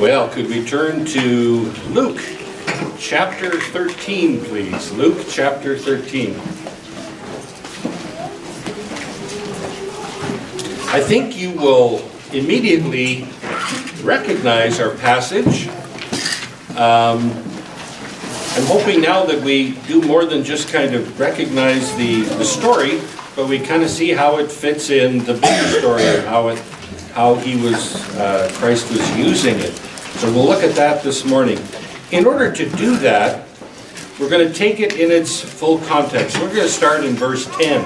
Well, could we turn to Luke chapter 13, please? Luke chapter 13. I think you will immediately recognize our passage. I'm hoping now that we do more than just kind of recognize the story, but we kind of see how it fits in the bigger story and how Christ was using it. So we'll look at that this morning. In order to do that, we're going to take it in its full context. We're going to start in verse 10.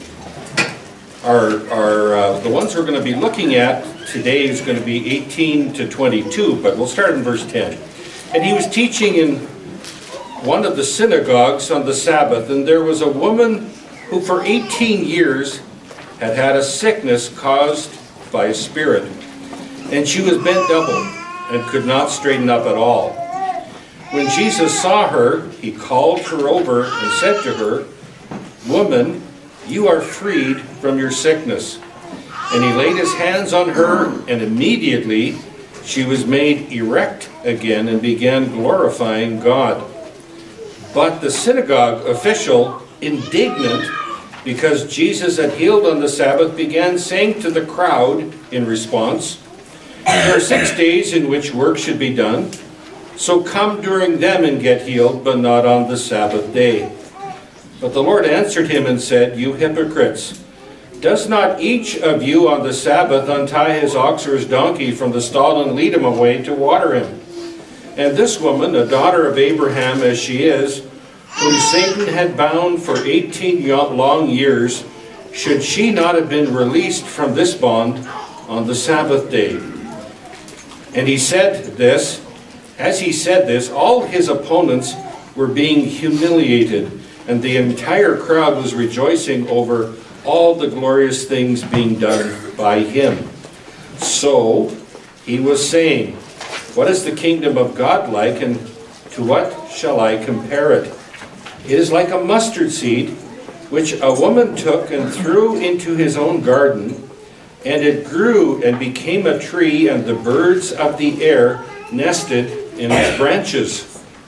The ones we're going to be looking at today is going to be 18 to 22, but we'll start in verse 10. And he was teaching in one of the synagogues on the Sabbath, and there was a woman who for 18 years had had a sickness caused by a spirit. And she was bent double and could not straighten up at all. When Jesus saw her, he called her over and said to her, "Woman, you are freed from your sickness." And he laid his hands on her, and immediately she was made erect again and began glorifying God. But the synagogue official, indignant because Jesus had healed on the Sabbath, began saying to the crowd in response, "There are 6 days in which work should be done, so come during them and get healed, but not on the Sabbath day." But the Lord answered him and said, "You hypocrites, does not each of you on the Sabbath untie his ox or his donkey from the stall and lead him away to water him? And this woman, a daughter of Abraham as she is, whom Satan had bound for 18 long years, should she not have been released from this bond on the Sabbath day?" And he said this. As he said this, all his opponents were being humiliated, and the entire crowd was rejoicing over all the glorious things being done by him. So he was saying, "What is the kingdom of God like, and to what shall I compare it? It is like a mustard seed, which a woman took and threw into his own garden, and it grew and became a tree, and the birds of the air nested in its branches."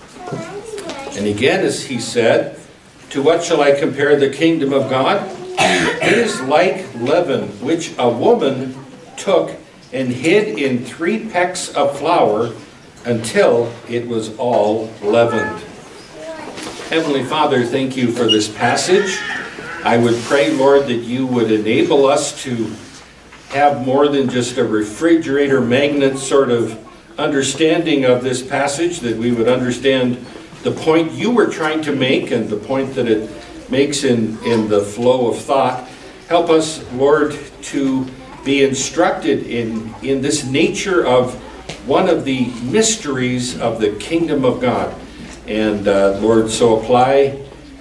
And again, as he said, "To what shall I compare the kingdom of God? It is like leaven, which a woman took and hid in 3 pecks of flour until it was all leavened." Heavenly Father, thank you for this passage. I would pray, Lord, that you would enable us to have more than just a refrigerator magnet sort of understanding of this passage, that we would understand the point you were trying to make and the point that it makes in the flow of thought. Help us, Lord, to be instructed in this nature of one of the mysteries of the kingdom of God. And Lord, so apply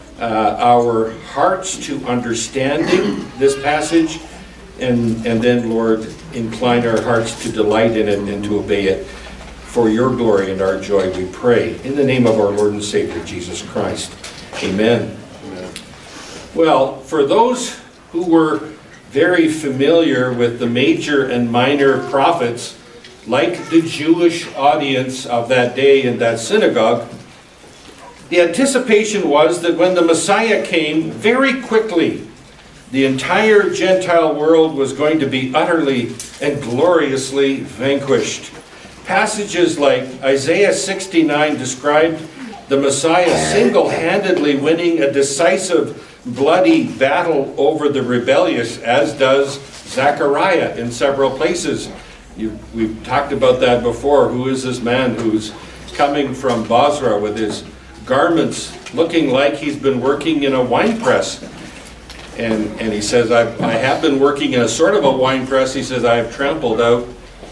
our hearts to understanding this passage, and then, Lord, incline our hearts to delight in it and to obey it. For your glory and our joy, we pray. In the name of our Lord and Savior, Jesus Christ. Amen. Amen. Well, for those who were very familiar with the major and minor prophets, like the Jewish audience of that day in that synagogue, the anticipation was that when the Messiah came, very quickly, the entire Gentile world was going to be utterly and gloriously vanquished. Passages like Isaiah 69 described the Messiah single-handedly winning a decisive, bloody battle over the rebellious, as does Zechariah in several places. We've talked about that before. Who is this man who's coming from Bozrah with his garments looking like he's been working in a wine press? And he says, I have been working in a sort of a wine press. He says, I have trampled out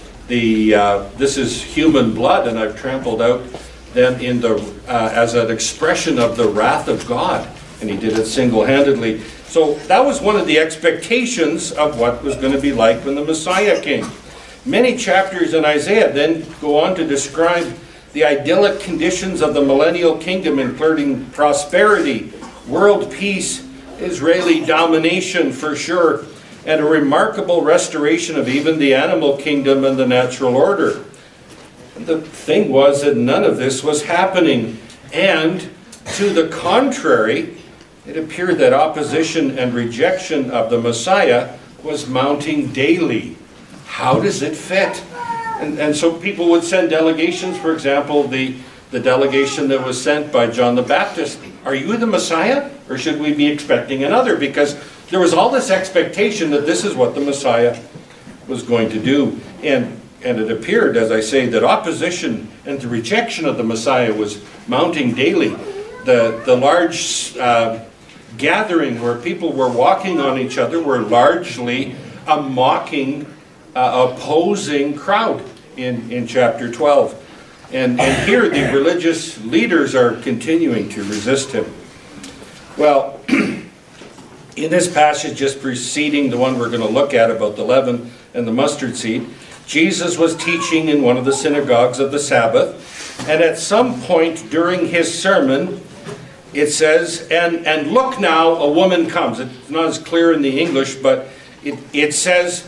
this is human blood, and I've trampled out them in as an expression of the wrath of God. And he did it single-handedly. So that was one of the expectations of what was going to be like when the Messiah came. Many chapters in Isaiah then go on to describe the idyllic conditions of the millennial kingdom, including prosperity, world peace, Israeli domination for sure, and a remarkable restoration of even the animal kingdom and the natural order. And the thing was that none of this was happening. And to the contrary, it appeared that opposition and rejection of the Messiah was mounting daily. How does it fit? And so people would send delegations, for example, the delegation that was sent by John the Baptist. Are you the Messiah? Or should we be expecting another? Because there was all this expectation that this is what the Messiah was going to do. And it appeared, as I say, that opposition and the rejection of the Messiah was mounting daily. The large gathering where people were walking on each other were largely a mocking, opposing crowd in chapter 12. And here the religious leaders are continuing to resist him. Well, in this passage just preceding the one we're going to look at about the leaven and the mustard seed, Jesus was teaching in one of the synagogues of the Sabbath, and at some point during his sermon, it says, and look now, a woman comes. It's not as clear in the English, but it says,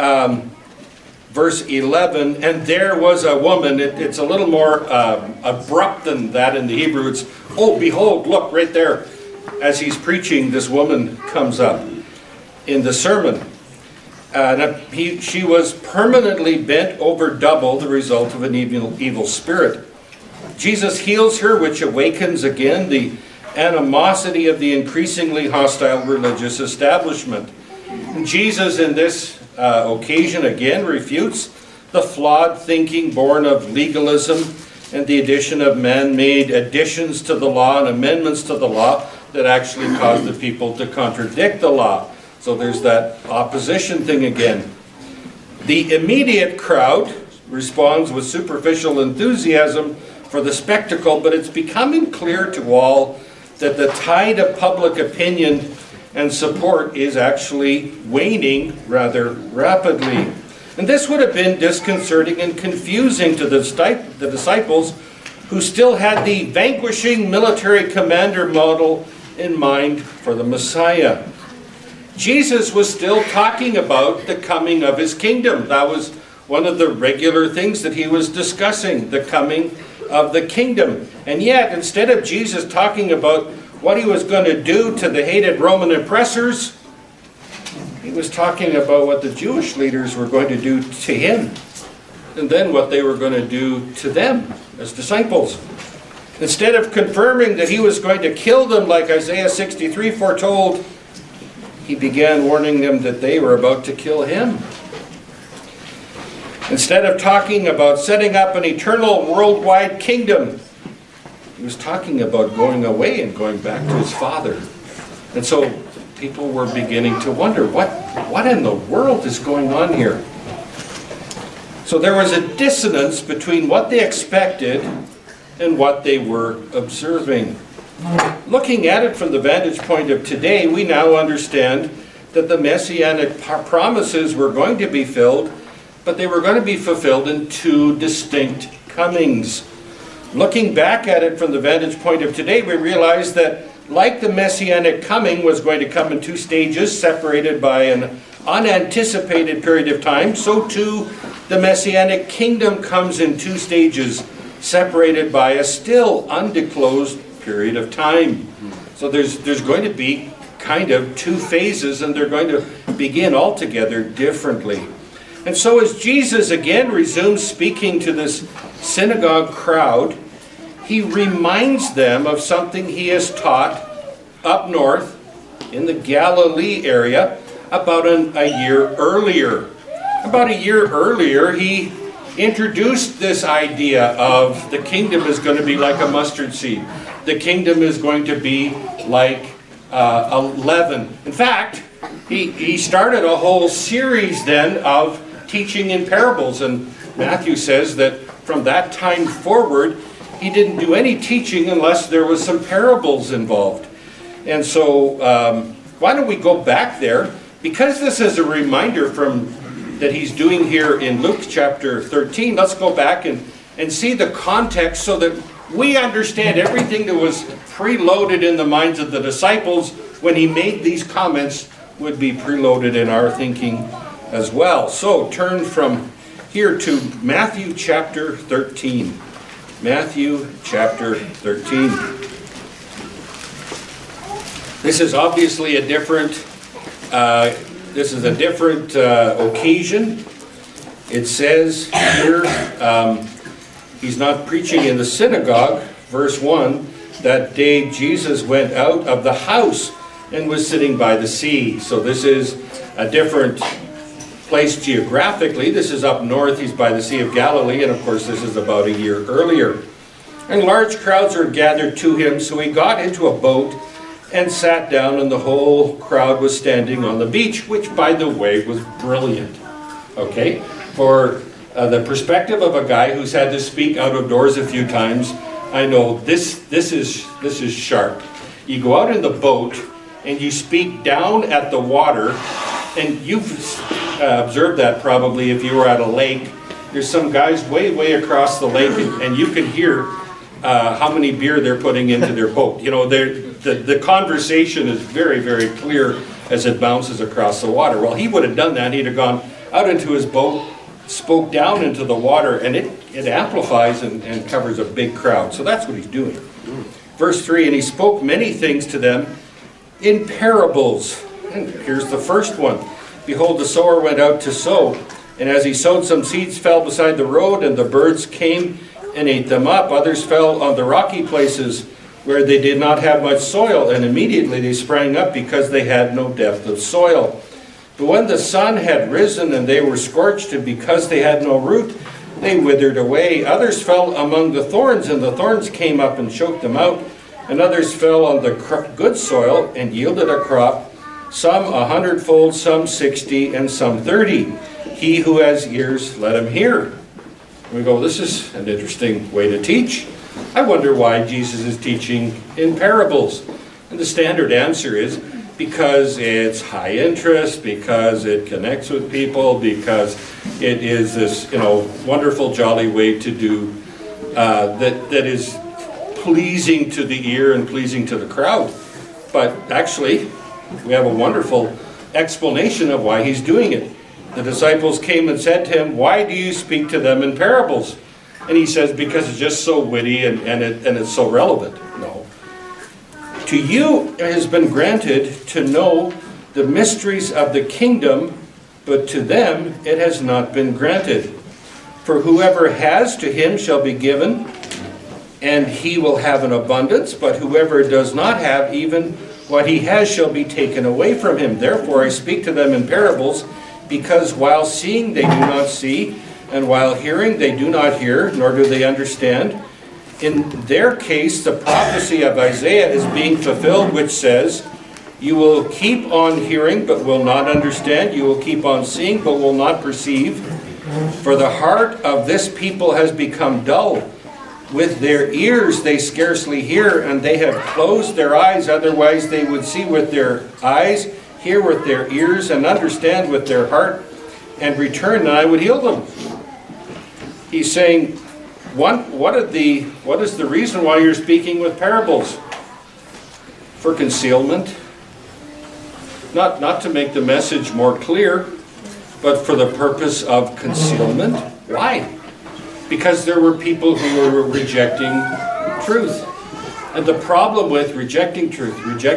verse 11, and there was a woman. It's a little more abrupt than that in the Hebrew. It's, oh, behold, look, right there. As he's preaching, this woman comes up in the sermon. She was permanently bent over double, the result of an evil spirit. Jesus heals her, which awakens again the animosity of the increasingly hostile religious establishment. And Jesus, in this occasion, again refutes the flawed thinking born of legalism and the addition of man-made additions to the law and amendments to the law that actually caused the people to contradict the law. So there's that opposition thing again. The immediate crowd responds with superficial enthusiasm for the spectacle, but it's becoming clear to all that the tide of public opinion and support is actually waning rather rapidly. And this would have been disconcerting and confusing to the disciples who still had the vanquishing military commander model in mind for the Messiah. Jesus was still talking about the coming of his kingdom. That was one of the regular things that he was discussing, the coming of the kingdom. And yet, instead of Jesus talking about what he was going to do to the hated Roman oppressors, he was talking about what the Jewish leaders were going to do to him, and then what they were going to do to them as disciples. Instead of confirming that he was going to kill them like Isaiah 63 foretold, he began warning them that they were about to kill him. Instead of talking about setting up an eternal worldwide kingdom, he was talking about going away and going back to his Father. And so people were beginning to wonder, what in the world is going on here? So there was a dissonance between what they expected and what they were observing. Looking at it from the vantage point of today, we now understand that the messianic promises were going to be filled, but they were going to be fulfilled in two distinct comings. Looking back at it from the vantage point of today, we realize that like the messianic coming was going to come in two stages, separated by an unanticipated period of time, so too the messianic kingdom comes in two stages, separated by a still undisclosed period of time. So there's going to be kind of two phases, and they're going to begin altogether differently. And so as Jesus again resumes speaking to this synagogue crowd, he reminds them of something he has taught up north in the Galilee area about a year earlier. About a year earlier, he introduced this idea of the kingdom is going to be like a mustard seed. The kingdom is going to be like a leaven. In fact, he started a whole series then of teaching in parables, and Matthew says that from that time forward, he didn't do any teaching unless there was some parables involved. And so, why don't we go back there? Because this is a reminder that he's doing here in Luke chapter 13, let's go back and see the context so that we understand everything that was preloaded in the minds of the disciples when he made these comments would be preloaded in our thinking as well. So turn from here to Matthew chapter 13. Matthew chapter 13. This is obviously a different occasion. It says here, he's not preaching in the synagogue. Verse 1, that day Jesus went out of the house and was sitting by the sea. So this is a different place geographically. This is up north. He's by the Sea of Galilee, and of course this is about a year earlier. And large crowds were gathered to him, so he got into a boat and sat down, and the whole crowd was standing on the beach, which, by the way, was brilliant. Okay? For the perspective of a guy who's had to speak out of doors a few times, I know this is sharp. You go out in the boat and you speak down at the water, and you've observed that probably if you were at a lake. There's some guys way across the lake, and you can hear how many beer they're putting into their boat. You know, the conversation is very clear as it bounces across the water. Well, he would have done that. He'd have gone out into his boat, spoke down into the water, and it amplifies and covers a big crowd. So that's what he's doing. Verse 3, and he spoke many things to them in parables. And here's the first one. Behold, the sower went out to sow, and as he sowed, some seeds fell beside the road, and the birds came and ate them up. Others fell on the rocky places where they did not have much soil, and immediately they sprang up because they had no depth of soil. But when the sun had risen and they were scorched, and because they had no root, they withered away. Others fell among the thorns, and the thorns came up and choked them out. And others fell on the good soil and yielded a crop, some 100-fold, some 60, and some 30. He who has ears, let him hear. We go, this is an interesting way to teach. I wonder why Jesus is teaching in parables. And the standard answer is because it's high interest, because it connects with people, because it is this, wonderful, jolly way to do that is pleasing to the ear and pleasing to the crowd. But actually, we have a wonderful explanation of why he's doing it. The disciples came and said to him, why do you speak to them in parables? And he says, because it's just so witty and it's so relevant. No. To you it has been granted to know the mysteries of the kingdom, but to them it has not been granted. For whoever has, to him shall be given, and he will have an abundance, but whoever does not have, even what he has shall be taken away from him. Therefore I speak to them in parables, because while seeing they do not see, and while hearing they do not hear, nor do they understand. In their case, the prophecy of Isaiah is being fulfilled, which says, you will keep on hearing, but will not understand. You will keep on seeing, but will not perceive. For the heart of this people has become dull. With their ears they scarcely hear, and they have closed their eyes. Otherwise they would see with their eyes, hear with their ears, and understand with their heart, and return, and I would heal them. He's saying, what is the reason why you're speaking with parables? For concealment. Not to make the message more clear, but for the purpose of concealment. Why? Because there were people who were rejecting truth. And the problem with rejecting truth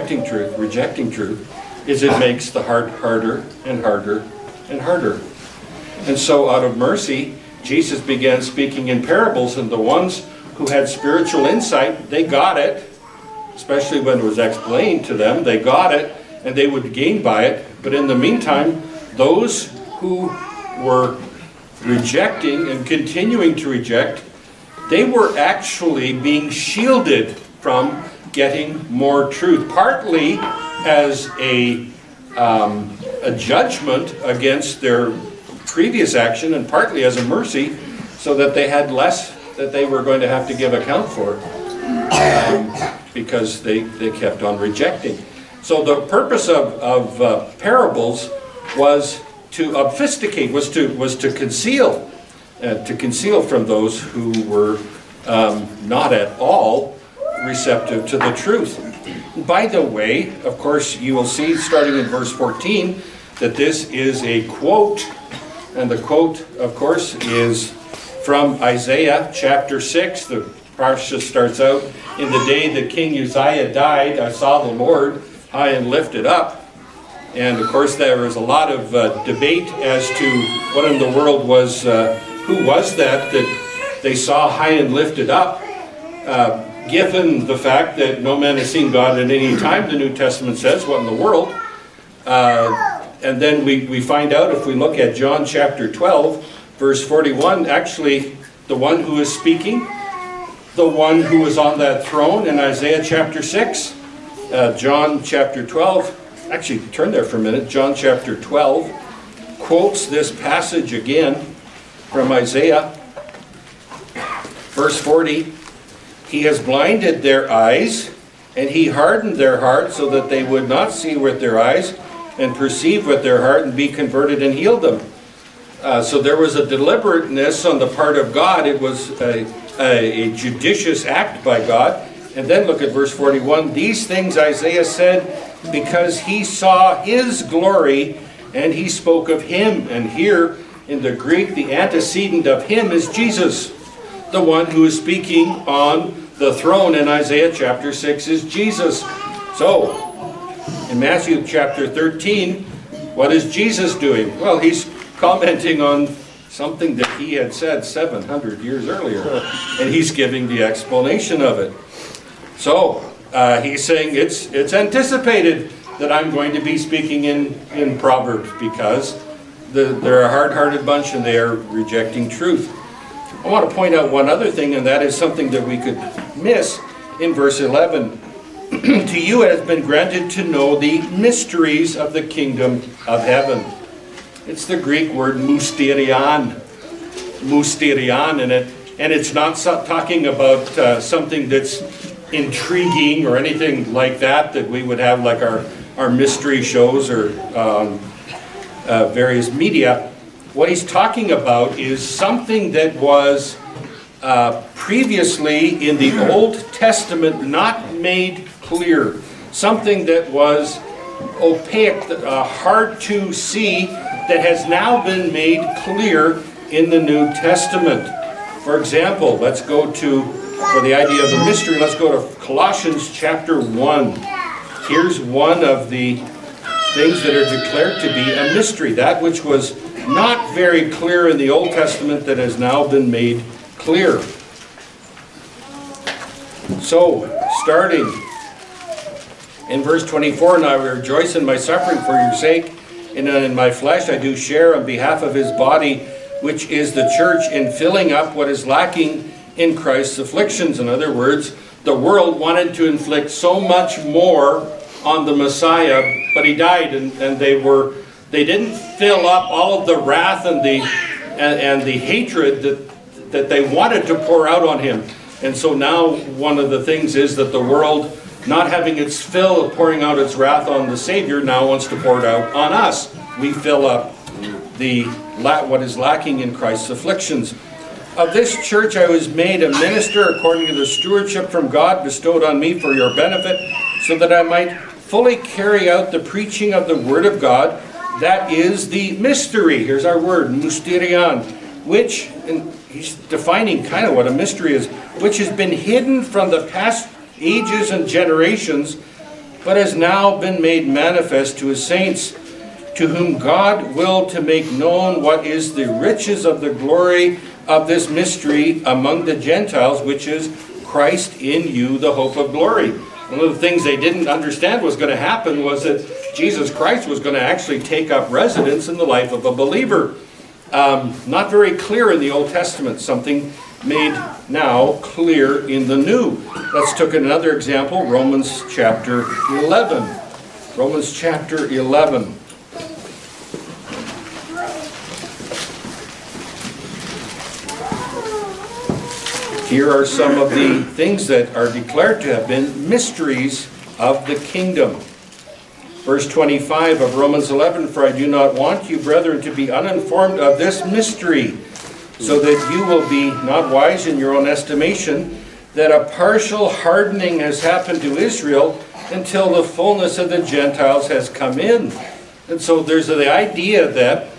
is it makes the heart harder and harder and harder. And so out of mercy, Jesus began speaking in parables, and the ones who had spiritual insight, they got it, especially when it was explained to them, they got it, and they would gain by it. But in the meantime, those who were rejecting and continuing to reject, they were actually being shielded from getting more truth, partly as a judgment against their previous action, and partly as a mercy, so that they had less that they were going to have to give account for, because they kept on rejecting. So the purpose of parables was to obfuscate, was to conceal from those who were not at all receptive to the truth. By the way, of course, you will see starting in verse 14 that this is a quote And the quote, of course, is from Isaiah chapter 6. The parsha starts out, "In the day that King Uzziah died, I saw the Lord high and lifted up." And of course there was a lot of debate as to what in the world was, who was that they saw high and lifted up. Given the fact that no man has seen God at any time, the New Testament says, what in the world? And then we find out, if we look at John chapter 12, verse 41, actually the one who is speaking, the one who was on that throne in Isaiah chapter 6, John chapter 12, actually turn there for a minute, John chapter 12 quotes this passage again from Isaiah, verse 40, "He has blinded their eyes, and he hardened their heart so that they would not see with their eyes and perceive with their heart and be converted and heal them." So there was a deliberateness on the part of God. It was a judicious act by God. And then look at verse 41. "These things Isaiah said because he saw his glory, and he spoke of him." And here in the Greek, the antecedent of him is Jesus. The one who is speaking on the throne in Isaiah chapter 6 is Jesus. So, in Matthew chapter 13, what is Jesus doing? Well, he's commenting on something that he had said 700 years earlier, and he's giving the explanation of it. So, he's saying it's anticipated that I'm going to be speaking in Proverbs, because they're a hard-hearted bunch and they are rejecting truth. I want to point out one other thing, and that is something that we could miss in verse 11. "To you it has been granted to know the mysteries of the kingdom of heaven." It's the Greek word mysterion. Mysterion in it. And it's not talking about something that's intriguing or anything like that we would have like our mystery shows or various media. What he's talking about is something that was previously in the Old Testament not made clear. Something that was opaque, hard to see, that has now been made clear in the New Testament. For example, let's go to, for the idea of the mystery, let's go to Colossians chapter 1. Here's one of the things that are declared to be a mystery, that which was not very clear in the Old Testament that has now been made clear. So, starting in verse 24, "Now I rejoice in my suffering for your sake, and in my flesh I do share on behalf of his body, which is the church, in filling up what is lacking in Christ's afflictions." In other words, the world wanted to inflict so much more on the Messiah, but he died, and they didn't fill up all of the wrath and the hatred that they wanted to pour out on him. And so now one of the things is that the world, not having its fill of pouring out its wrath on the Savior, now wants to pour it out on us. We fill up what is lacking in Christ's afflictions. "Of this church I was made a minister according to the stewardship from God bestowed on me for your benefit, so that I might fully carry out the preaching of the Word of God, that is the mystery." Here's our word, mysterion, which, and he's defining kind of what a mystery is, "which has been hidden from the past ages and generations, but has now been made manifest to his saints, to whom God willed to make known what is the riches of the glory of this mystery among the Gentiles, which is Christ in you, the hope of glory." One of the things they didn't understand was going to happen was that Jesus Christ was going to actually take up residence in the life of a believer. Not very clear in the Old Testament, something made now clear in the New. Let's take another example, Romans chapter 11. Romans chapter 11. Here are some of the things that are declared to have been mysteries of the kingdom. Verse 25 of Romans 11, "For I do not want you, brethren, to be uninformed of this mystery, so that you will be not wise in your own estimation, that a partial hardening has happened to Israel until the fullness of the Gentiles has come in." And so there's the idea that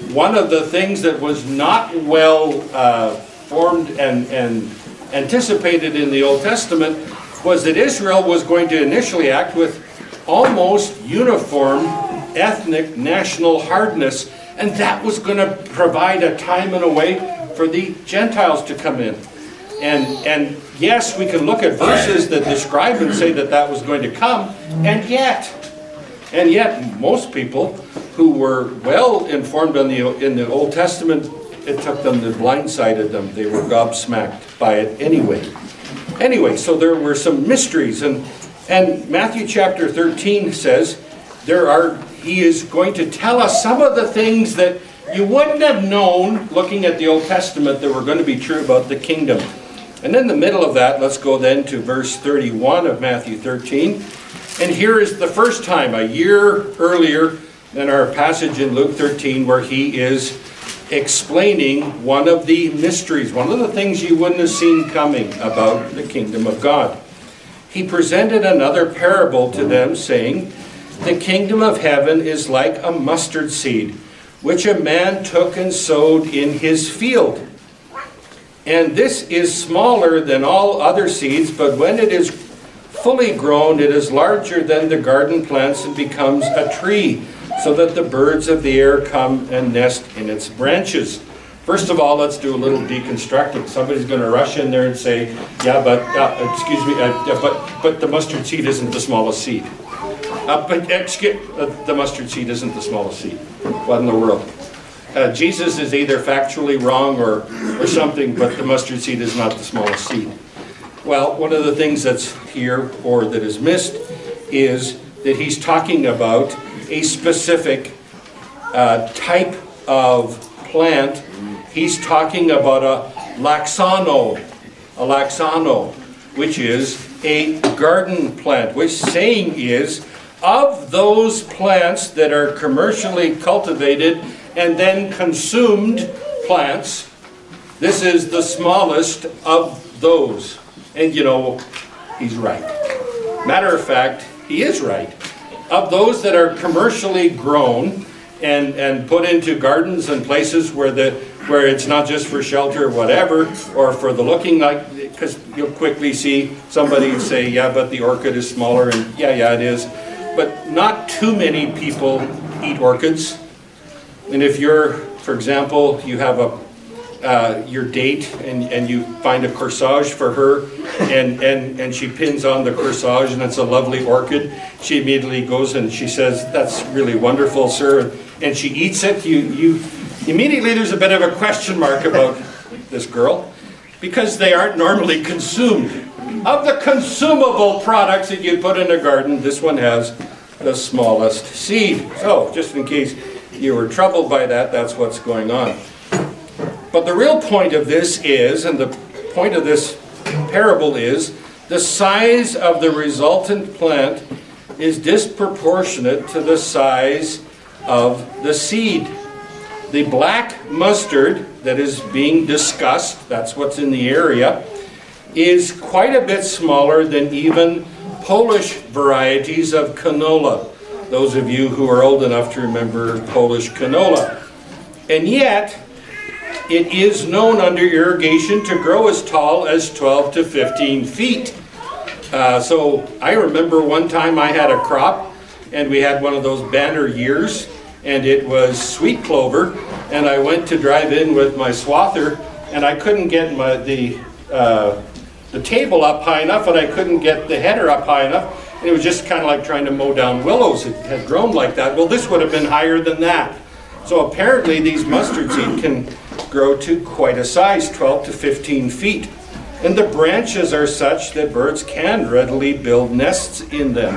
one of the things that was not well formed and anticipated in the Old Testament was that Israel was going to initially act with almost uniform ethnic national hardness, and that was going to provide a time and a way for the Gentiles to come in. And yes, we can look at verses that describe and say that that was going to come, and yet most people who were well informed in the Old Testament, it took them, it blindsided them. They were gobsmacked by it anyway. So there were some mysteries, and Matthew chapter 13 says he is going to tell us some of the things that you wouldn't have known looking at the Old Testament that were going to be true about the kingdom. And in the middle of that, let's go then to verse 31 of Matthew 13. And here is the first time, a year earlier than our passage in Luke 13, where he is explaining one of the mysteries, one of the things you wouldn't have seen coming about the kingdom of God. He presented another parable to them, saying, "The kingdom of heaven is like a mustard seed, which a man took and sowed in his field. And this is smaller than all other seeds, but when it is fully grown, it is larger than the garden plants and becomes a tree, so that the birds of the air come and nest in its branches." First of all, let's do a little deconstructing. Somebody's going to rush in there and say, but the mustard seed isn't the smallest seed. The mustard seed isn't the smallest seed. What in the world? Jesus is either factually wrong or something, but the mustard seed is not the smallest seed. Well, one of the things that's here, or that is missed, is that he's talking about a specific type of plant. He's talking about a laxano, which is a garden plant, which saying is, of those plants that are commercially cultivated and then consumed plants, this is the smallest of those. And he's right. Matter of fact, he is right. Of those that are commercially grown and put into gardens and places where it's not just for shelter or whatever, or for the looking like, because you'll quickly see somebody say, but the orchid is smaller, and it is. But not too many people eat orchids. And if you're, for example, you have your date and you find a corsage for her, and she pins on the corsage and it's a lovely orchid, she immediately goes and she says, "That's really wonderful, sir," and she eats it. You immediately, there's a bit of a question mark about this girl, because they aren't normally consumed. Of the consumable products that you put in a garden, this one has the smallest seed. So, just in case you were troubled by that, that's what's going on. But the real point of this is, and the point of this parable is, the size of the resultant plant is disproportionate to the size of the seed. The black mustard that is being discussed, that's what's in the area, is quite a bit smaller than even Polish varieties of canola. Those of you who are old enough to remember Polish canola. And yet, it is known under irrigation to grow as tall as 12 to 15 feet. So I remember one time I had a crop, and we had one of those banner years, and it was sweet clover, and I went to drive in with my swather, and I couldn't get the table up high enough, and I couldn't get the header up high enough, and it was just kind of like trying to mow down willows. It had grown like that. Well, this would have been higher than that. So apparently these mustard seed can grow to quite a size, 12 to 15 feet. And the branches are such that birds can readily build nests in them.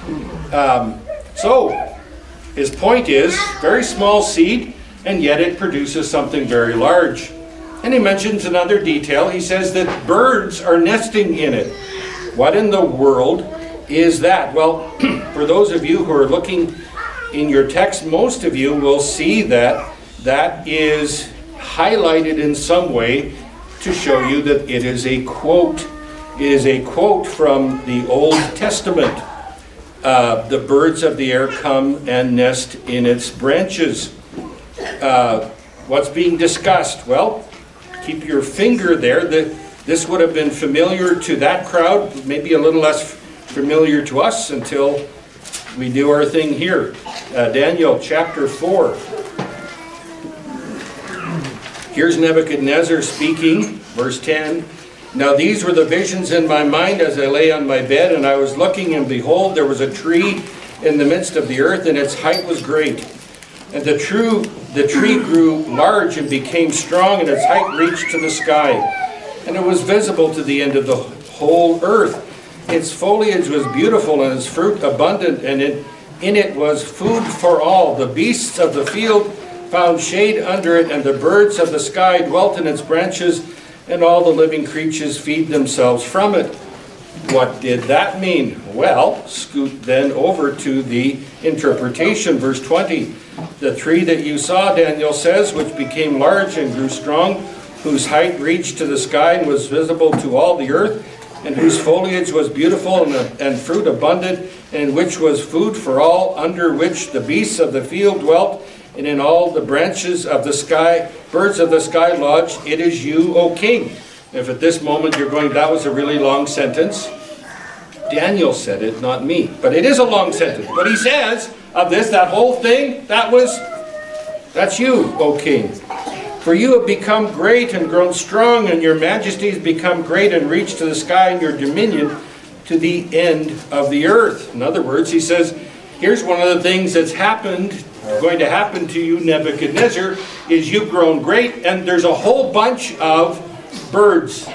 So his point is, very small seed, and yet it produces something very large. And he mentions another detail. He says that birds are nesting in it. What in the world is that? Well, for those of you who are looking in your text, most of you will see that that is highlighted in some way to show you that it is a quote. It is a quote from the Old Testament. The birds of the air come and nest in its branches. What's being discussed? Well, keep your finger there. This would have been familiar to that crowd, maybe a little less familiar to us until we do our thing here. Daniel chapter 4. Here's Nebuchadnezzar speaking, verse 10. Now these were the visions in my mind as I lay on my bed, and I was looking, and behold, there was a tree in the midst of the earth, and its height was great. And the tree grew large and became strong, and its height reached to the sky. And it was visible to the end of the whole earth. Its foliage was beautiful, and its fruit abundant, and in it was food for all. The beasts of the field found shade under it, and the birds of the sky dwelt in its branches, and all the living creatures feed themselves from it. What did that mean? Well, scoot then over to the interpretation, verse 20. The tree that you saw, Daniel says, which became large and grew strong, whose height reached to the sky and was visible to all the earth, and whose foliage was beautiful and fruit abundant, and in which was food for all, under which the beasts of the field dwelt, and in all the branches of the sky, birds of the sky lodged. It is you, O king. If at this moment you're going, that was a really long sentence, Daniel said it, not me. But it is a long sentence. But he says of this, that whole thing, that's you, O king. For you have become great and grown strong, and your majesty has become great and reached to the sky, and your dominion to the end of the earth. In other words, he says, here's one of the things that's going to happen to you, Nebuchadnezzar, is you've grown great, and there's a whole bunch of birds.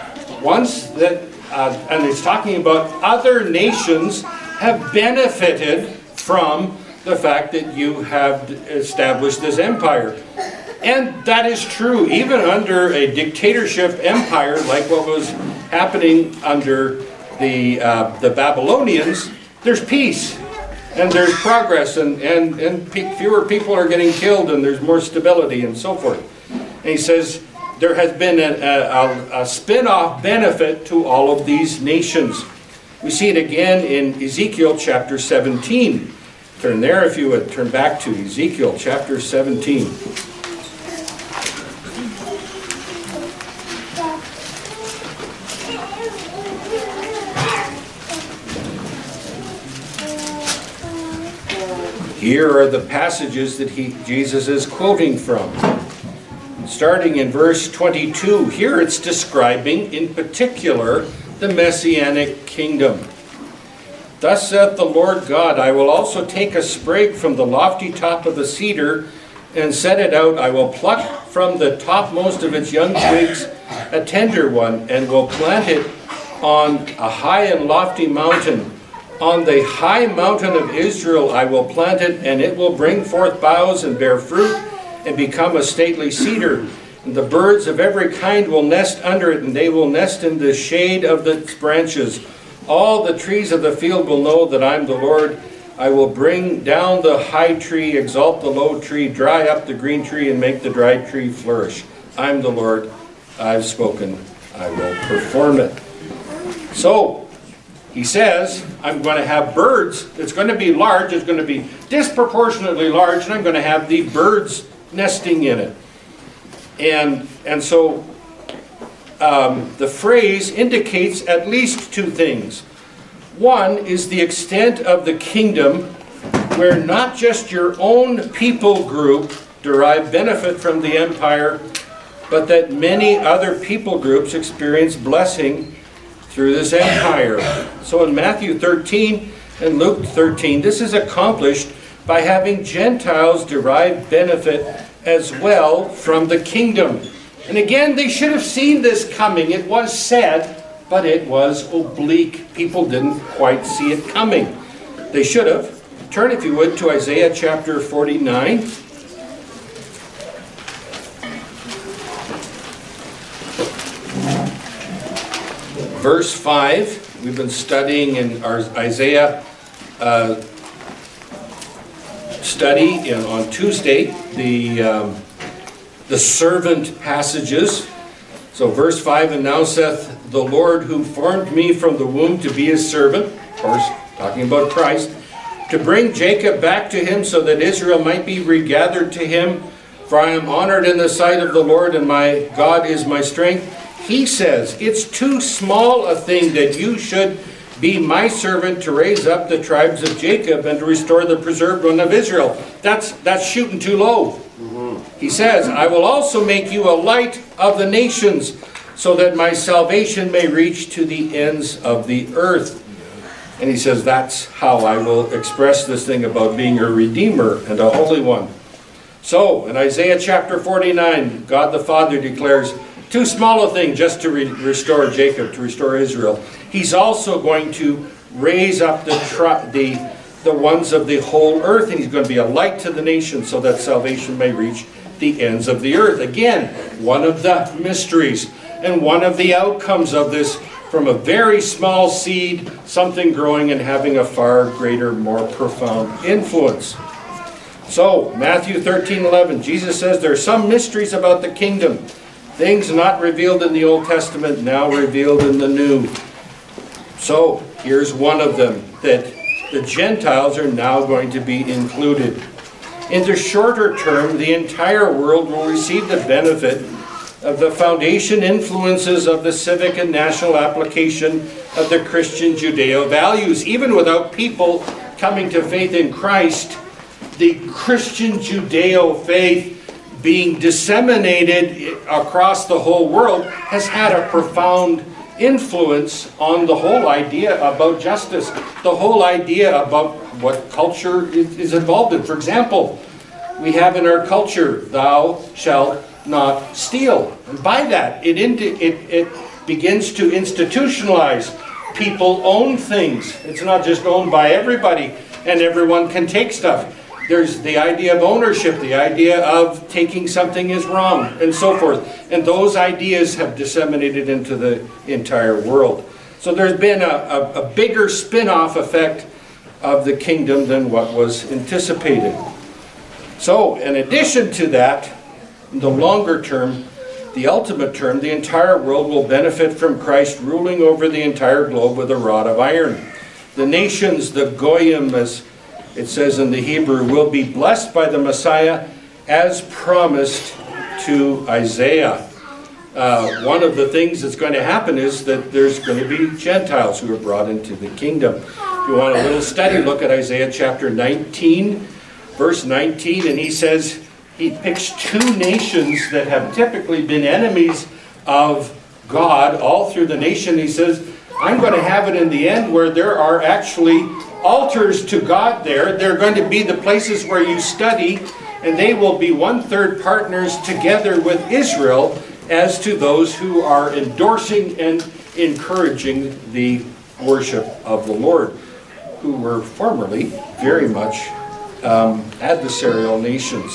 And it's talking about other nations have benefited from the fact that you have established this empire. And that is true, even under a dictatorship empire like what was happening under the Babylonians, there's peace. And there's progress, and fewer people are getting killed, and there's more stability, and so forth. And he says there has been a spin-off benefit to all of these nations. We see it again in Ezekiel chapter 17. Turn there if you would. Turn back to Ezekiel chapter 17. Here are the passages that Jesus is quoting from. Starting in verse 22, here it's describing in particular the Messianic kingdom. Thus saith the Lord God, I will also take a sprig from the lofty top of the cedar and set it out. I will pluck from the topmost of its young twigs a tender one, and will plant it on a high and lofty mountain. On the high mountain of Israel I will plant it, and it will bring forth boughs and bear fruit, and become a stately cedar. And the birds of every kind will nest under it, and they will nest in the shade of its branches. All the trees of the field will know that I am the Lord. I will bring down the high tree, exalt the low tree, dry up the green tree, and make the dry tree flourish. I am the Lord. I have spoken. I will perform it. So, he says, I'm going to have birds. It's going to be large. It's going to be disproportionately large, and I'm going to have the birds nesting in it. And so the phrase indicates at least two things. One is the extent of the kingdom, where not just your own people group derive benefit from the empire, but that many other people groups experience blessing through this empire. So in Matthew 13 and Luke 13, this is accomplished by having Gentiles derive benefit as well from the kingdom. And again, they should have seen this coming. It was said, but it was oblique. People didn't quite see it coming. They should have. Turn, if you would, to Isaiah chapter 49. Verse 5, we've been studying in our Isaiah study on Tuesday, the servant passages. So verse 5, and now saith the Lord who formed me from the womb to be his servant, of course, talking about Christ, to bring Jacob back to him so that Israel might be regathered to him. For I am honored in the sight of the Lord, and my God is my strength. He says, it's too small a thing that you should be my servant to raise up the tribes of Jacob and to restore the preserved one of Israel. That's shooting too low. He says, I will also make you a light of the nations, so that my salvation may reach to the ends of the earth. And he says, that's how I will express this thing about being a redeemer and a holy one. So, in Isaiah chapter 49, God the Father declares, too small a thing just to restore Jacob, to restore Israel. He's also going to raise up the ones of the whole earth, and he's going to be a light to the nations so that salvation may reach the ends of the earth. Again, one of the mysteries and one of the outcomes of this, from a very small seed, something growing and having a far greater, more profound influence. So, Matthew 13:11, Jesus says there are some mysteries about the kingdom, things not revealed in the Old Testament, now revealed in the New. So, here's one of them, that the Gentiles are now going to be included. In the shorter term, the entire world will receive the benefit of the foundation influences of the civic and national application of the Christian Judeo values. Even without people coming to faith in Christ, the Christian Judeo faith being disseminated across the whole world has had a profound influence on the whole idea about justice, the whole idea about what culture is involved in. For example, we have in our culture, thou shalt not steal. And by that, it begins to institutionalize. People own things. It's not just owned by everybody, and everyone can take stuff. There's the idea of ownership, the idea of taking something is wrong, and so forth. And those ideas have disseminated into the entire world. So there's been a bigger spin-off effect of the kingdom than what was anticipated. So, in addition to that, in the longer term, the ultimate term, the entire world will benefit from Christ ruling over the entire globe with a rod of iron. The nations, the Goyim, as it says in the Hebrew, will be blessed by the Messiah as promised to Isaiah. One of the things that's going to happen is that there's going to be Gentiles who are brought into the kingdom. If you want a little study, look at Isaiah chapter 19, verse 19, and he picks two nations that have typically been enemies of God all through the nation. He says, I'm going to have it in the end where there are actually altars to God there. They're going to be the places where you study, and they will be 1/3 partners together with Israel as to those who are endorsing and encouraging the worship of the Lord, who were formerly very much adversarial nations.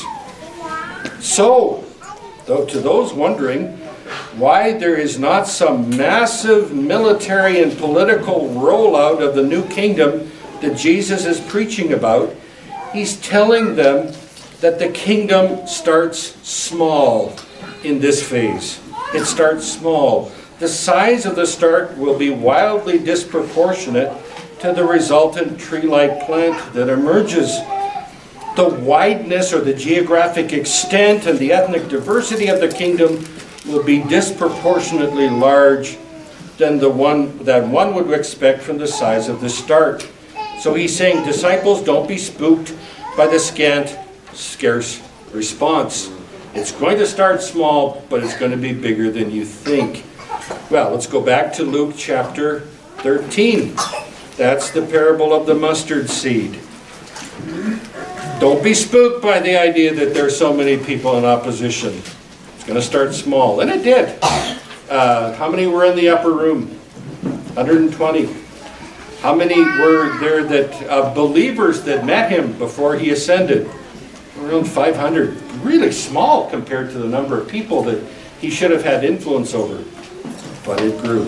So, to those wondering why there is not some massive military and political rollout of the new kingdom that Jesus is preaching about, he's telling them that the kingdom starts small in this phase. It starts small. The size of the start will be wildly disproportionate to the resultant tree-like plant that emerges. The wideness or the geographic extent and the ethnic diversity of the kingdom will be disproportionately large than the one that one would expect from the size of the start. So he's saying, disciples, don't be spooked by the scarce response. It's going to start small, but it's going to be bigger than you think. Well, let's go back to Luke chapter 13. That's the parable of the mustard seed. Don't be spooked by the idea that there's so many people in opposition. It's going to start small. And it did. How many were in the upper room? 120. How many were there that believers that met him before he ascended? Around 500. Really small compared to the number of people that he should have had influence over. But it grew.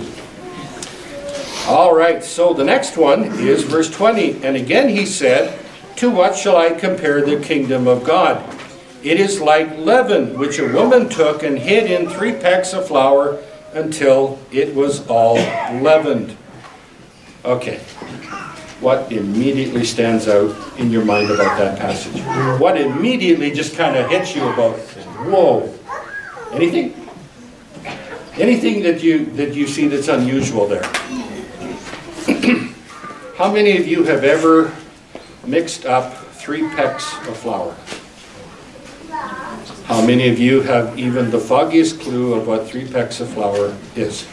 All right, so the next one is verse 20. And again he said, to what shall I compare the kingdom of God? It is like leaven, which a woman took and hid in 3 pecks of flour until it was all leavened. Okay, what immediately stands out in your mind about that passage? What immediately just kind of hits you about Whoa. Anything? Anything that you see that's unusual there? How many of you have ever mixed up 3 pecks of flour? How many of you have even the foggiest clue of what 3 pecks of flour is?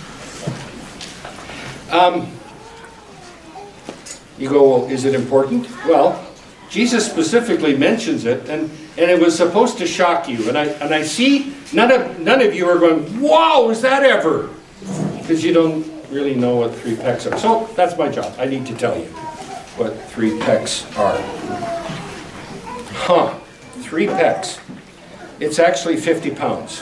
You go, well, is it important? Well, Jesus specifically mentions it, and it was supposed to shock you. And I see none of you are going, wow, is that ever? Because you don't really know what 3 pecks are. So that's my job. I need to tell you what 3 pecks are. 3 pecks. It's actually 50 pounds.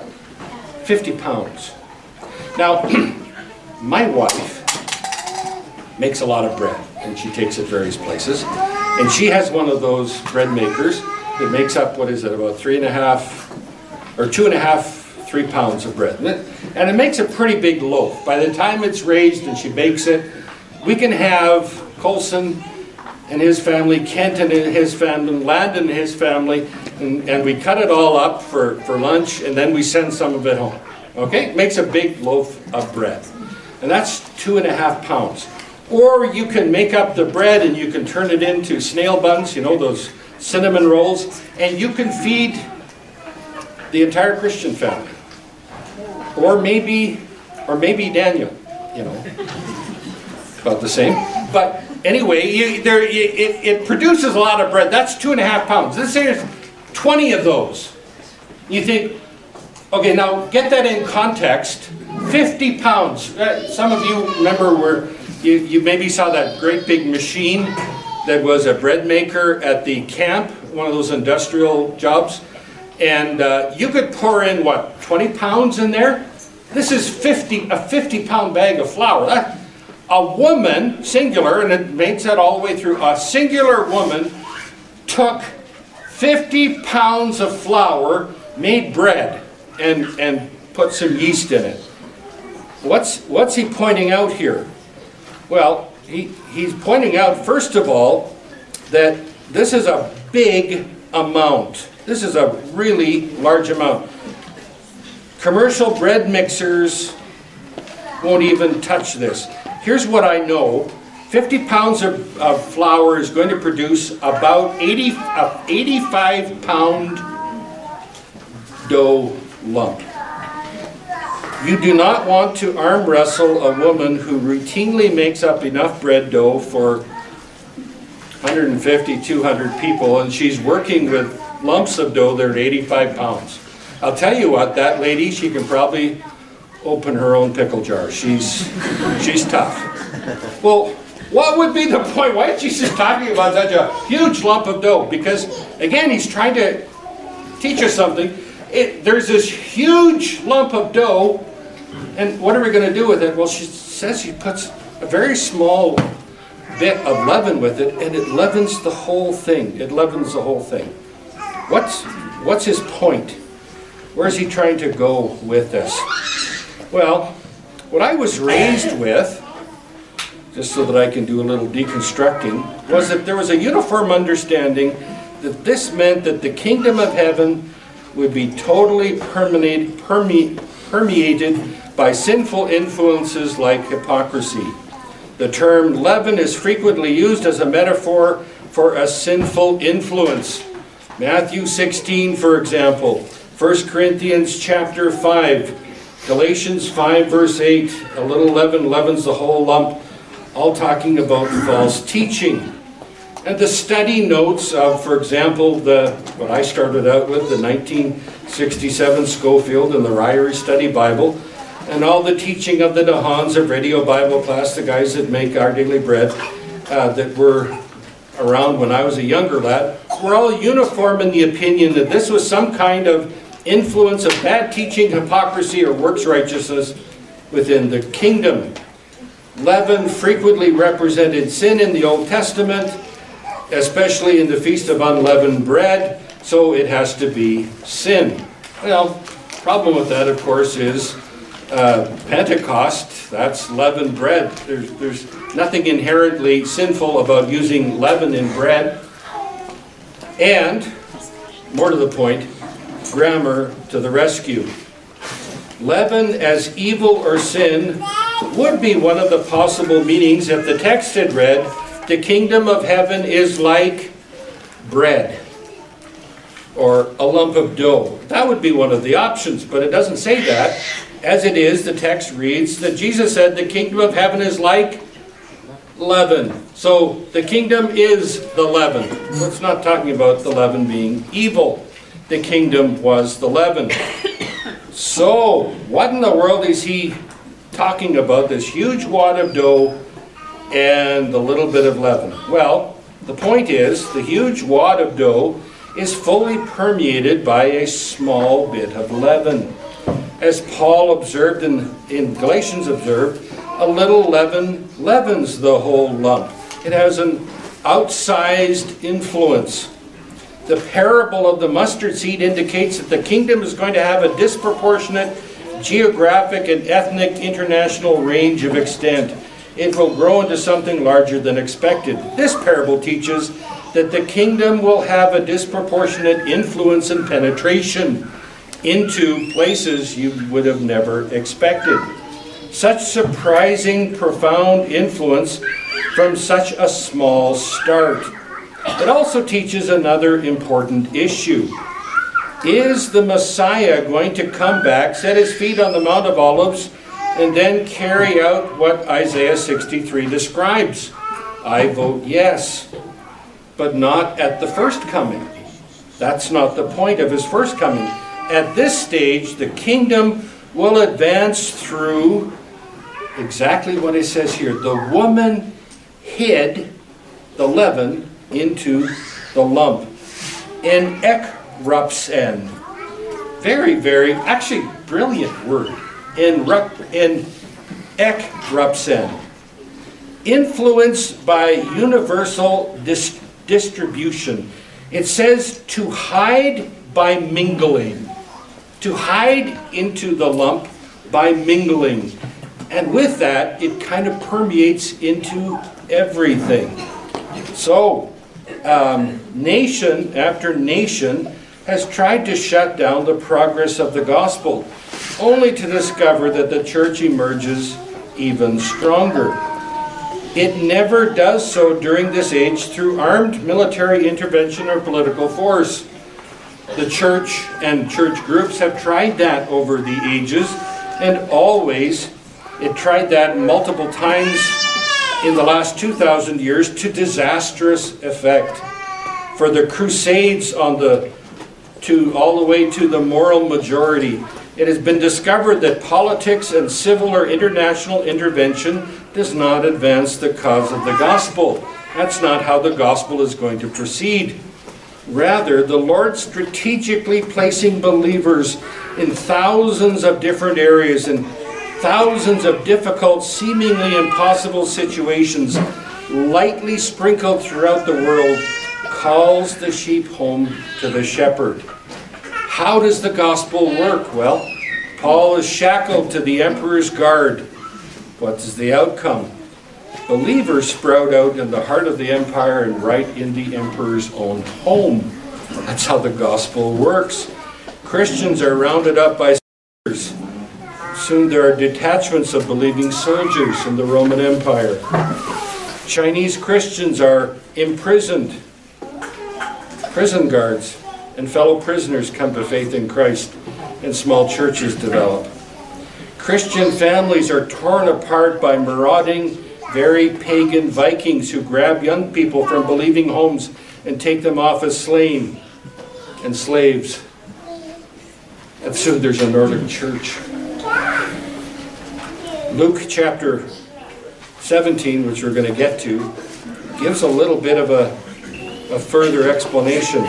50 pounds. Now, my wife makes a lot of bread, and she takes it various places. And she has one of those bread makers that makes up, what is it, about 3.5 or 2.5, 3 pounds of bread. And it makes a pretty big loaf. By the time it's raised and she bakes it, we can have Colson and his family, Kenton and his family, Landon and his family, and we cut it all up for lunch, and then we send some of it home. Okay? It makes a big loaf of bread. And that's 2.5 pounds. Or you can make up the bread and you can turn it into snail buns, you know, those cinnamon rolls, and you can feed the entire Christian family. Or maybe Daniel, you know, about the same. But anyway, it produces a lot of bread. That's 2.5 pounds. Let's say there's 20 of those. You think, okay, now get that in context. 50 pounds. Some of you remember where you maybe saw that great big machine that was a bread maker at the camp, one of those industrial jobs. And you could pour in, what, 20 pounds in there? This is a 50-pound bag of flour. A woman, singular, and it makes that all the way through, a singular woman took 50 pounds of flour, made bread, and put some yeast in it. What's he pointing out here? Well, he's pointing out, first of all, that this is a big amount. This is a really large amount. Commercial bread mixers won't even touch this. Here's what I know. 50 pounds of flour is going to produce about 85-pound dough lump. You do not want to arm wrestle a woman who routinely makes up enough bread dough for 150, 200 people, and she's working with lumps of dough that are 85 pounds. I'll tell you what, that lady, she can probably open her own pickle jar. She's tough. Well, what would be the point? Why is Jesus talking about such a huge lump of dough? Because, again, he's trying to teach us something. There's this huge lump of dough, and what are we going to do with it? Well, she says she puts a very small bit of leaven with it, and it leavens the whole thing. It leavens the whole thing. What's his point? Where's he trying to go with this? Well, what I was raised with, just so that I can do a little deconstructing, was that there was a uniform understanding that this meant that the kingdom of heaven would be totally permeated by sinful influences like hypocrisy. The term leaven is frequently used as a metaphor for a sinful influence. Matthew 16, for example, 1 Corinthians chapter 5, Galatians 5, verse 8, a little leaven leavens the whole lump, all talking about false teaching. And the study notes of, for example, what I started out with, the 1967 Schofield and the Ryrie Study Bible, and all the teaching of the Dahans of Radio Bible Class, the guys that make Our Daily Bread, that were around when I was a younger lad, were all uniform in the opinion that this was some kind of influence of bad teaching, hypocrisy, or works righteousness within the kingdom. Leaven frequently represented sin in the Old Testament, especially in the Feast of Unleavened Bread, so it has to be sin. Well, problem with that, of course, is Pentecost, that's leavened bread. There's nothing inherently sinful about using leaven in bread. And, more to the point, grammar to the rescue. Leaven as evil or sin would be one of the possible meanings if the text had read, the kingdom of heaven is like bread or a lump of dough. That would be one of the options, but it doesn't say that. As it is, the text reads that Jesus said the kingdom of heaven is like leaven. So the kingdom is the leaven. It's not talking about the leaven being evil. The kingdom was the leaven. So what in the world is he talking about? This huge wad of dough and the little bit of leaven. Well, the point is the huge wad of dough is fully permeated by a small bit of leaven. As Paul observed in Galatians observed, a little leaven leavens the whole lump. It has an outsized influence. The parable of the mustard seed indicates that the kingdom is going to have a disproportionate geographic and ethnic international range of extent. It will grow into something larger than expected. This parable teaches that the kingdom will have a disproportionate influence and penetration into places you would have never expected. Such surprising, profound influence from such a small start. It also teaches another important issue. Is the Messiah going to come back, set his feet on the Mount of Olives, and then carry out what Isaiah 63 describes? I vote yes, but not at the first coming. That's not the point of his first coming. At this stage, the kingdom will advance through exactly what it says here. The woman hid the leaven into the lump. In ekrupsen. Very, very, actually brilliant word. In ekrupsen. Influenced by universal distribution. It says to hide by mingling. To hide into the lump by mingling. And with that, it kind of permeates into everything. So, nation after nation has tried to shut down the progress of the gospel, only to discover that the church emerges even stronger. It never does so during this age through armed military intervention or political force. The church and church groups have tried that over the ages, and always it tried that multiple times in the last 2,000 years to disastrous effect. For the Crusades all the way to the moral majority, it has been discovered that politics and civil or international intervention does not advance the cause of the gospel. That's not how the gospel is going to proceed. Rather, the Lord strategically placing believers in thousands of different areas and thousands of difficult, seemingly impossible situations, lightly sprinkled throughout the world, calls the sheep home to the shepherd. How does the gospel work? Well, Paul is shackled to the emperor's guard. What is the outcome? Believers sprout out in the heart of the empire and right in the emperor's own home. That's how the gospel works. Christians are rounded up by soldiers. Soon there are detachments of believing soldiers in the Roman Empire. Chinese Christians are imprisoned. Prison guards and fellow prisoners come to faith in Christ, and small churches develop. Christian families are torn apart by marauding, very pagan Vikings who grab young people from believing homes and take them off as slaves. And soon there's a northern church. Luke chapter 17, which we're going to get to, gives a little bit of a further explanation.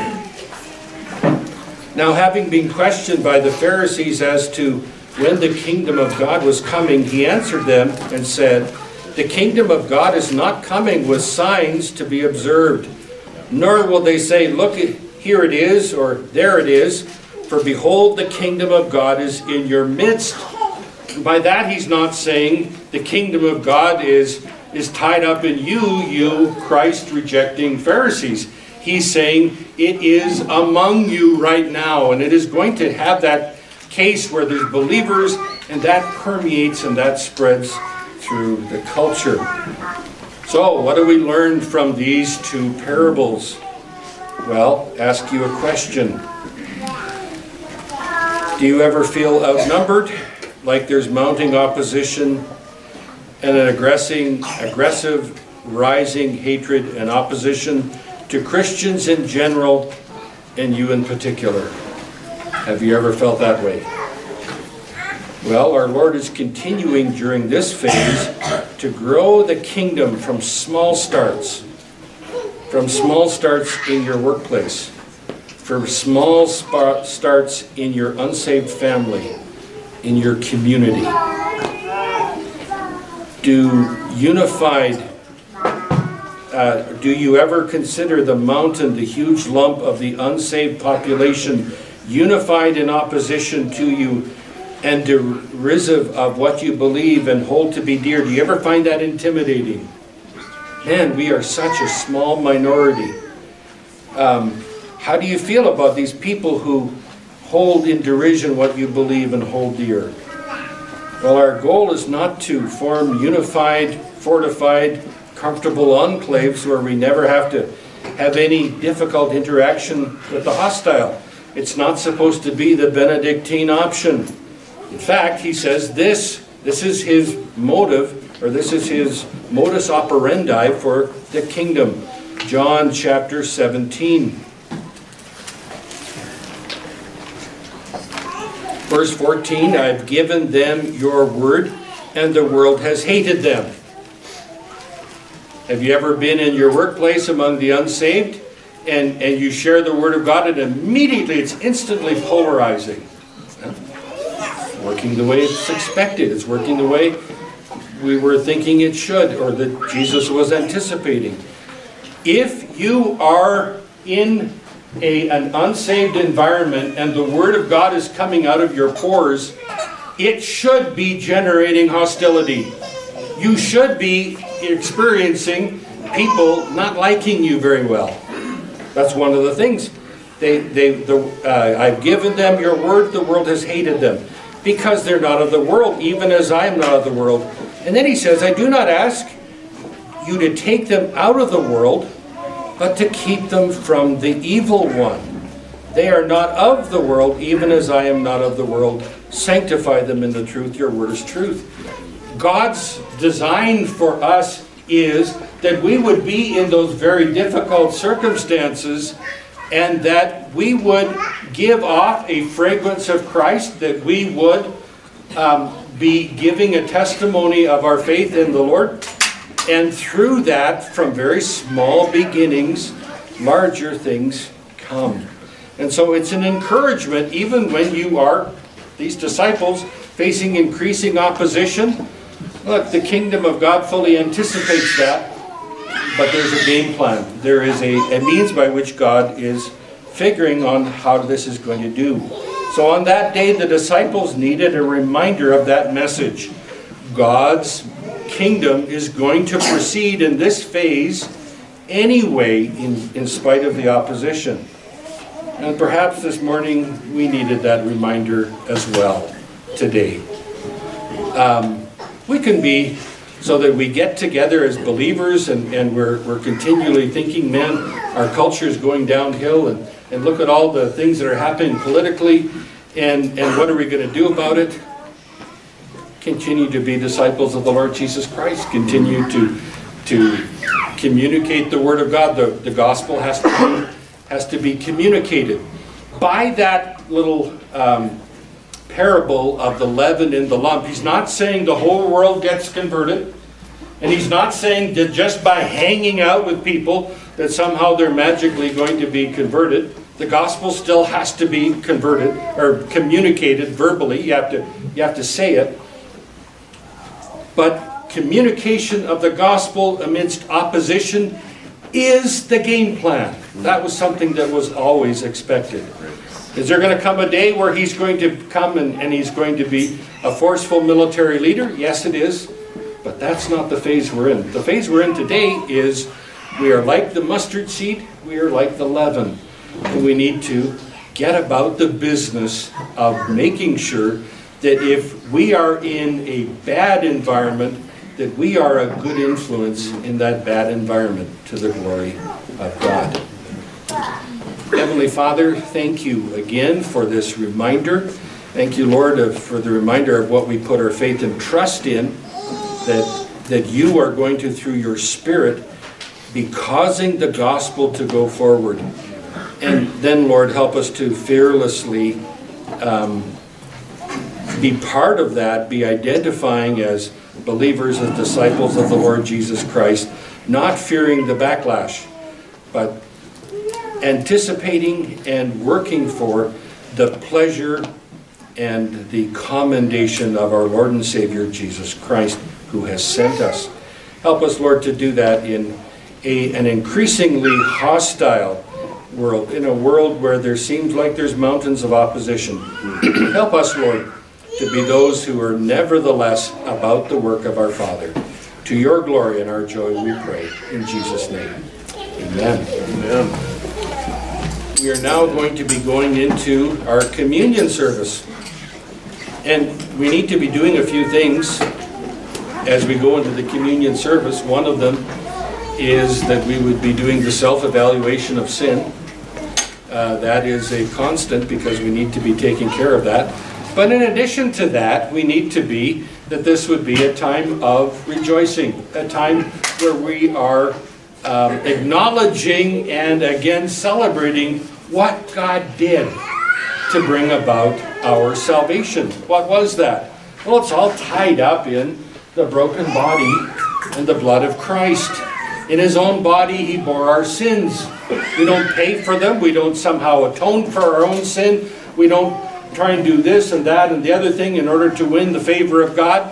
Now, having been questioned by the Pharisees as to when the kingdom of God was coming, he answered them and said, "The kingdom of God is not coming with signs to be observed, nor will they say, 'Look, here it is,' or 'There it is,' for behold, the kingdom of God is in your midst." By that he's not saying the kingdom of God is tied up in you Christ-rejecting Pharisees. He's saying It is among you right now, and it is going to have that case where there's believers, and that permeates and that spreads through the culture. So, what do we learn from these two parables? Well, ask you a question. Do you ever feel outnumbered, like there's mounting opposition and an aggressive, rising hatred and opposition to Christians in general and you in particular? Have you ever felt that way? Well, our Lord is continuing during this phase to grow the kingdom from small starts in your workplace, from small starts in your unsaved family, in your community. Do you ever consider the mountain, the huge lump of the unsaved population, unified in opposition to you and derisive of what you believe and hold to be dear? Do you ever find that intimidating? Man, we are such a small minority. How do you feel about these people who hold in derision what you believe and hold dear? Well, our goal is not to form unified, fortified, comfortable enclaves where we never have to have any difficult interaction with the hostile. It's not supposed to be the Benedictine option. In fact, he says this is his motive, or this is his modus operandi for the kingdom. John chapter 17. Verse 14, I've given them your word, and the world has hated them. Have you ever been in your workplace among the unsaved, and you share the word of God, and immediately it's instantly polarizing? It's working the way it's expected. It's working the way we were thinking it should, or that Jesus was anticipating. If you are in an unsaved environment and the word of God is coming out of your pores, it should be generating hostility. You should be experiencing people not liking you very well. That's one of the things. I've given them your word, the world has hated them, because they're not of the world, even as I am not of the world. And then he says, I do not ask you to take them out of the world, but to keep them from the evil one. They are not of the world, even as I am not of the world. Sanctify them in the truth. Your word is truth. God's design for us is that we would be in those very difficult circumstances, and that we would give off a fragrance of Christ, that we would be giving a testimony of our faith in the Lord. And through that, from very small beginnings, larger things come. And so it's an encouragement, even when you are, these disciples, facing increasing opposition. Look, the kingdom of God fully anticipates that, but there's a game plan. There is a means by which God is figuring on how this is going to do. So on that day, the disciples needed a reminder of that message. God's kingdom is going to proceed in this phase anyway, in spite of the opposition. And perhaps this morning we needed that reminder as well today. We can be, so that we get together as believers and we're continually thinking, man, our culture is going downhill, and look at all the things that are happening politically, and what are we going to do about it? Continue to be disciples of the Lord Jesus Christ. Continue to communicate the Word of God. The gospel has to be communicated. By that little parable of the leaven in the lump, he's not saying the whole world gets converted. And he's not saying that just by hanging out with people that somehow they're magically going to be converted. The gospel still has to be converted or communicated verbally. You have to say it. But communication of the gospel amidst opposition is the game plan. That was something that was always expected. Is there going to come a day where he's going to come and he's going to be a forceful military leader? Yes, it is. But that's not the phase we're in. The phase we're in today is we are like the mustard seed, we are like the leaven. And we need to get about the business of making sure that if we are in a bad environment, that we are a good influence in that bad environment to the glory of God. Heavenly Father, thank you again for this reminder. Thank you, Lord, for the reminder of what we put our faith and trust in, that you are going to, through your Spirit, be causing the gospel to go forward. And then, Lord, help us to fearlessly be part of that, be identifying as believers, as disciples of the Lord Jesus Christ, not fearing the backlash, but anticipating and working for the pleasure and the commendation of our Lord and Savior Jesus Christ, who has sent us. Help us, Lord, to do that in an increasingly hostile world, in a world where there seems like there's mountains of opposition. Help us, Lord, to be those who are nevertheless about the work of our Father. To your glory and our joy we pray. In Jesus' name. Amen. Amen. We are now going to be going into our communion service. And we need to be doing a few things as we go into the communion service. One of them is that we would be doing the self-evaluation of sin. That is a constant because we need to be taking care of that. But in addition to that, we need to be that this would be a time of rejoicing, a time where we are acknowledging and again celebrating what God did to bring about our salvation. What was that? Well, it's all tied up in the broken body and the blood of Christ. In his own body, he bore our sins. We don't pay for them. We don't somehow atone for our own sin. We don't try and do this and that and the other thing in order to win the favor of God.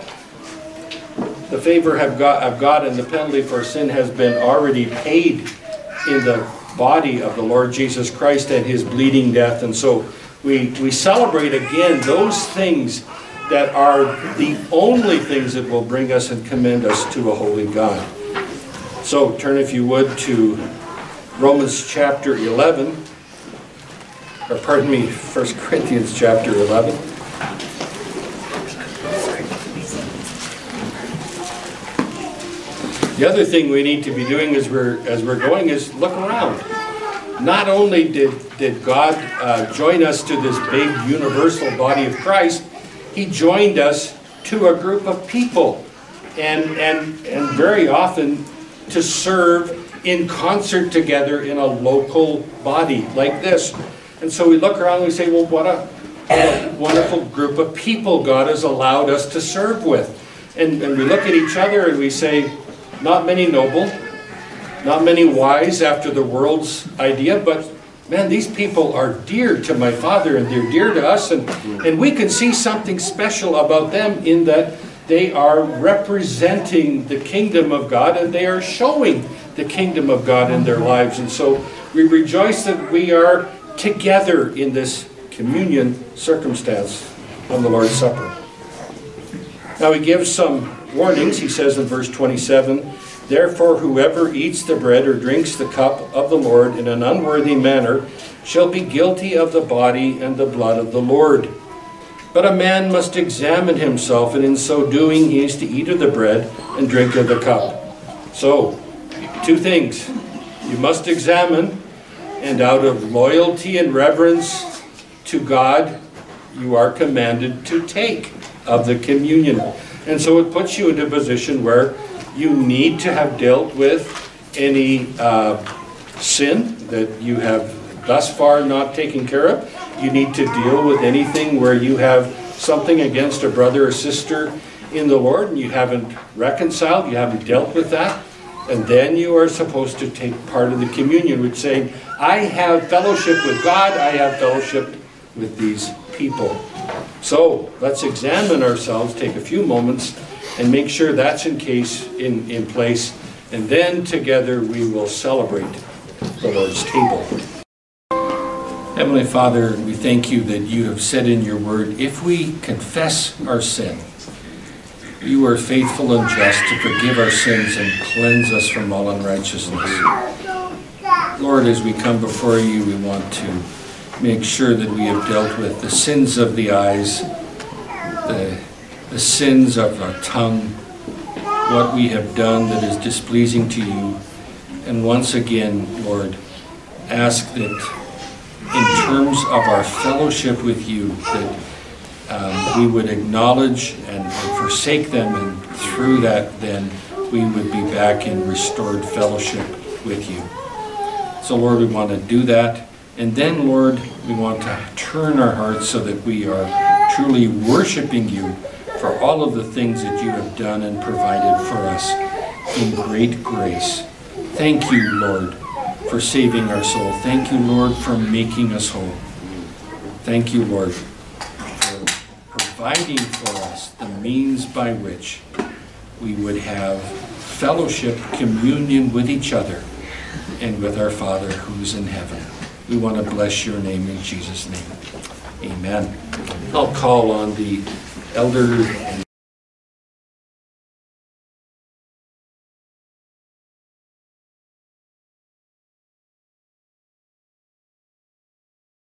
The favor of God and the penalty for sin has been already paid in the body of the Lord Jesus Christ and his bleeding death. And so we celebrate again those things that are the only things that will bring us and commend us to a holy God. So turn, if you would, to Romans chapter 11. Or pardon me, 1 Corinthians chapter 11. The other thing we need to be doing as we're going is look around. Not only did God join us to this big universal body of Christ, he joined us to a group of people, and very often to serve in concert together in a local body like this. And so we look around and we say, well, what a wonderful group of people God has allowed us to serve with. And we look at each other and we say, not many noble, not many wise after the world's idea, but man, these people are dear to my Father and they're dear to us. And we can see something special about them in that they are representing the kingdom of God and they are showing the kingdom of God in their lives. And so we rejoice that we are together in this communion circumstance on the Lord's Supper. Now he gives some warnings. He says in verse 27, "Therefore whoever eats the bread or drinks the cup of the Lord in an unworthy manner shall be guilty of the body and the blood of the Lord. But a man must examine himself, and in so doing he is to eat of the bread and drink of the cup." So, two things. You must examine, and out of loyalty and reverence to God, you are commanded to take of the communion. And so it puts you into a position where you need to have dealt with any sin that you have thus far not taken care of. You need to deal with anything where you have something against a brother or sister in the Lord and you haven't reconciled, you haven't dealt with that. And then you are supposed to take part of the communion, which saying, I have fellowship with God, I have fellowship with these people. So let's examine ourselves, take a few moments, and make sure that's in place. And then together we will celebrate the Lord's table. Heavenly Father, we thank you that you have said in your word, if we confess our sin, you are faithful and just to forgive our sins and cleanse us from all unrighteousness. Lord, as we come before you, we want to make sure that we have dealt with the sins of the eyes, the sins of our tongue, what we have done that is displeasing to you. And once again, Lord, ask that in terms of our fellowship with you, that we would acknowledge and forsake them, and through that then we would be back in restored fellowship with you. So Lord, we want to do that. And then, Lord, we want to turn our hearts so that we are truly worshiping you for all of the things that you have done and provided for us in great grace. Thank you, Lord, for saving our soul. Thank you, Lord, for making us whole. Thank you, Lord, for providing for us the means by which we would have fellowship, communion with each other and with our Father who's in heaven. We want to bless your name in Jesus' name. Amen. I'll call on the elder and